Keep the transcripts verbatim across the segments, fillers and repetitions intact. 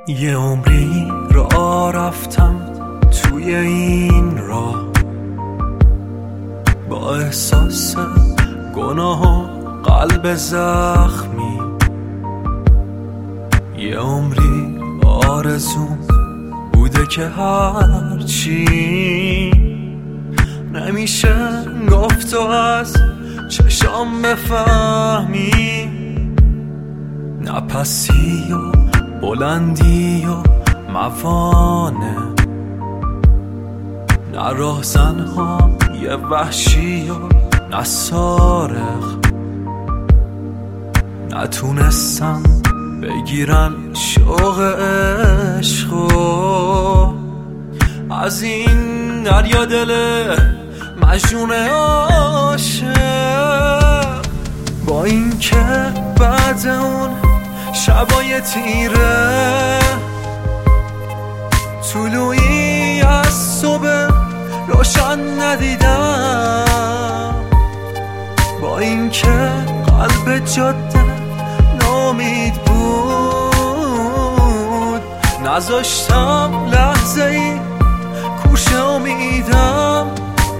یه عمری را رفتم توی این راه، با احساس گناه و قلب زخمی. یه عمری آرزوم بوده که هرچی نمیشه گفت و از چشام بفهمی، نه پسی و بلندی و موانه، نه راهزنها یه وحشی و نه سارق، نتونستم بگیرن شوق عشقو از این دریا دل مجنون عاشق. با این که بعد اون شبای تیره طلوعی از صبح روشن ندیدم، با این که قلب جاده ناامید بود، نذاشتم لحظه ای کوش امیدم.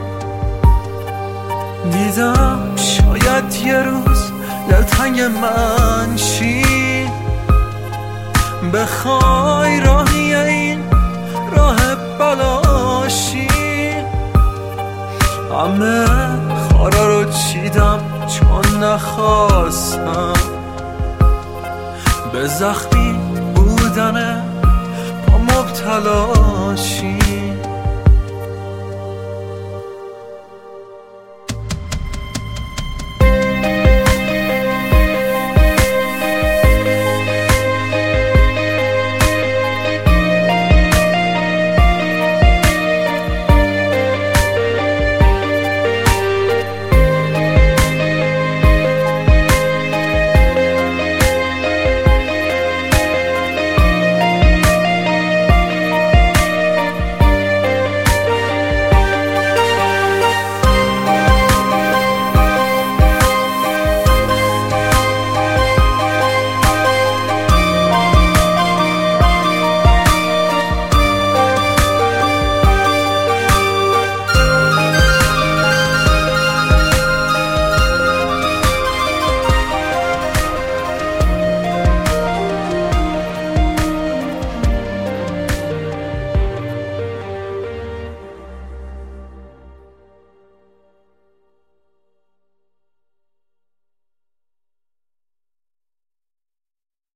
دیدم شاید یه روز دلتنگ من شی، بخوای راهی این راه بلاشی. همه خارا رو چیدم چون نخواستم به زخمی بودن با مبتلاشی.